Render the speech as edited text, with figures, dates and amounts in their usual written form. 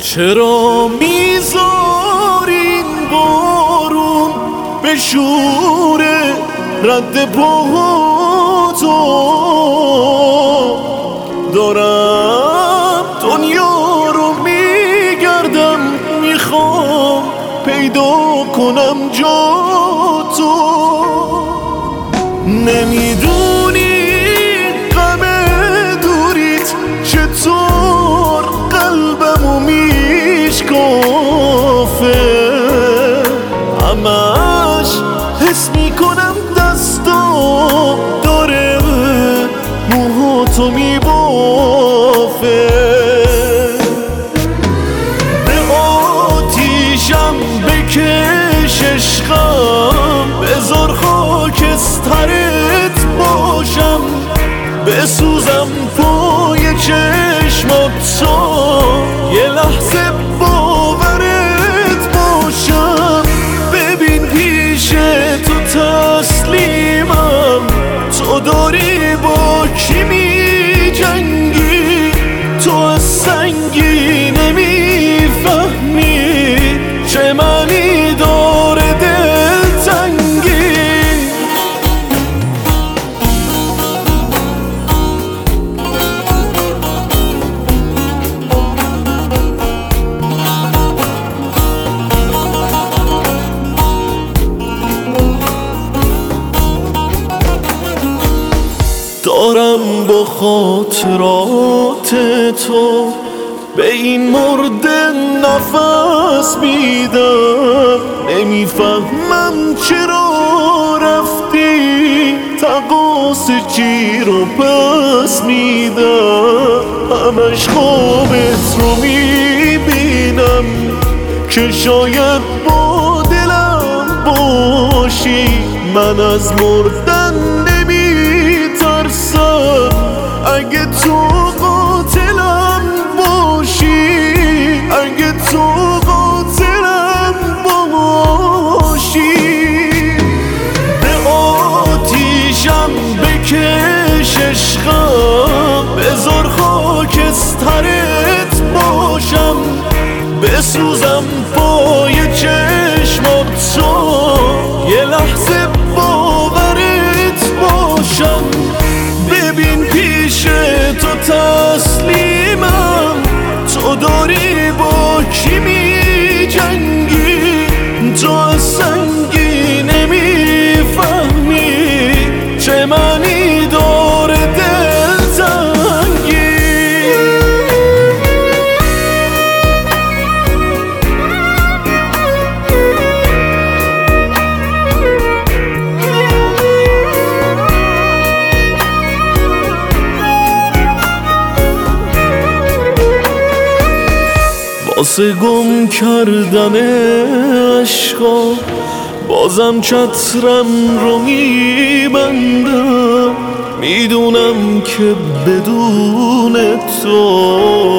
چرا میذارین بارون به شور رد پاهاتو؟ دارم دنیا رو میگردم، میخوام پیدا کنم جا تو. نمیدونی غم دوریت چطور قلبمو میشکافه، همش حس میکنم دستام داره موهاتو میبافه. به آتیشم بکش عشقم، بذار خاکسترت باشم، بسوزم پای چشمات تا یه لحظه باورت باشم. ببین پیش تو تسلیمم، تو داری با کی میجنگی؟ تو از سنگی نمیفهمی چه معنی داره دلتنگی. دارم با خاطرات تو به این مرده نفس میدم، نمیفهمم چرا رفتی، تقاص چی رو پس میدم. همش خوابت رو میبینم که شاید با دلم باشی. من از مردن نمیترسم، اگه تو قاتلم باشی، اگه تو قاتلم باشی. به آتیشم بکش عشقم، بذار خاکسترت باشم، بسوزم پای چشمات تا یه لحظه باورت باشم. ببین پیش تو تسلیمم، تو داری با کی میجنگی؟ تو از سنگی نمیفهمی چه معنی داره دلتنگی. واسه گم کردن عشقا بازم چترم رو میبندم، میدونم که بدون تو